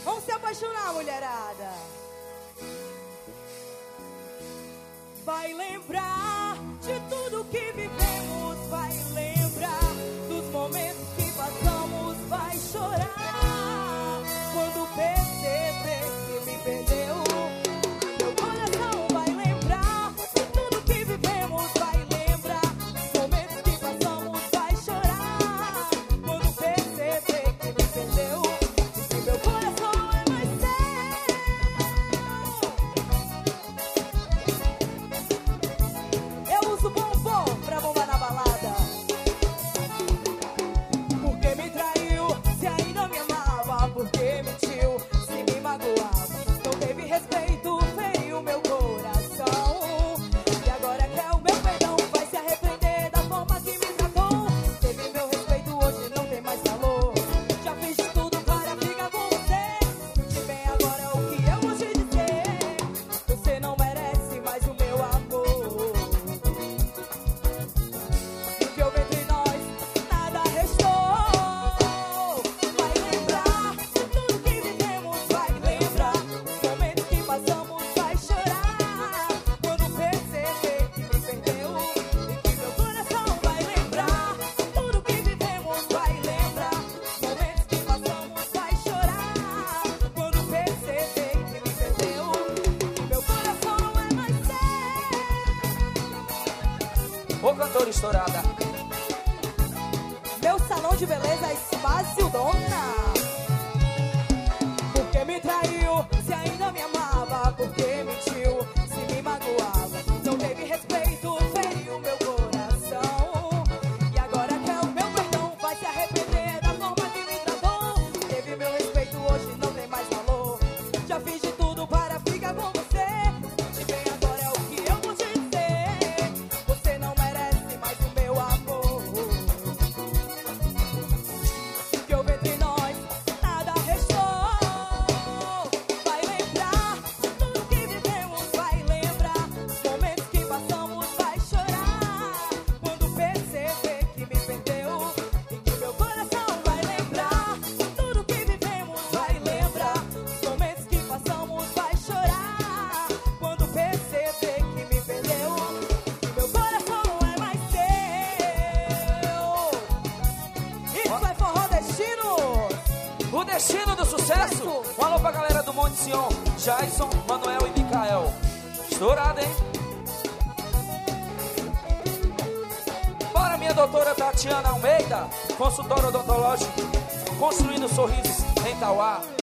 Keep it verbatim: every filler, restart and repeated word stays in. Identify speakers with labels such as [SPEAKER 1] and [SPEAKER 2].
[SPEAKER 1] Vamos se apaixonar, mulherada. Vai lembrar de tudo que vivemos, vai lembrar dos momentos que passamos, vai chorar quando perceber que me perdeu. Meu coração vai lembrar de tudo que vivemos, vai lembrar dos momentos que passamos, vai chorar quando perceber que me perdeu. E meu coração é mais seu. Eu uso bombom pra bombar na balada. Porque me traiu, se ainda me amava. Porque mentiu, se me magoava. Não teve respeito, feriu meu coração. E agora quer o meu perdão, vai se arrepender da forma que me tratou. Teve meu respeito, hoje não tem mais valor. Já fiz de tudo para ficar com você. Escute bem agora o que eu vou te dizer. Você não merece mais o meu amor. Que houve entre nós, nada restou. Vai lembrar de tudo que vivemos, vai lembrar dos momentos que passamos, vai chorar quando perceber que me perdeu. E que meu coração vai lembrar de tudo que vivemos, vai lembrar dos momentos que passamos, vai chorar quando perceber que me perdeu. E meu coração é mais seu.
[SPEAKER 2] Ô cantora estourada.
[SPEAKER 1] Meu salão de beleza, Espaço Dona. Porque me traiu, se ainda me amava. Porque mentiu, se me magoava. Não teve respeito, feriu meu coração. E agora quer o meu perdão, vai se arrepender da forma que me tratou. Teve meu respeito, hoje não tem mais valor. Já fiz de tudo para ficar com você. Escute bem agora é o que eu vou te dizer. Você não merece mais o meu amor. Que houve entre nós, nada restou. Vai lembrar de tudo que vivemos, vai lembrar dos momentos que passamos, vai chorar quando perceber que me perdeu. E que meu coração vai lembrar de tudo que vivemos, vai lembrar dos momentos que passamos, vai chorar quando perceber que me perdeu. E meu coração é mais seu. Isso é Forró Destino.
[SPEAKER 2] O destino do sucesso. Um alô pra galera do Monte Sion, Jason, Manuel e Micael. Estourado, hein? Bora, minha doutora Tatiana Almeida, consultório odontológico, construindo sorrisos em Tauá.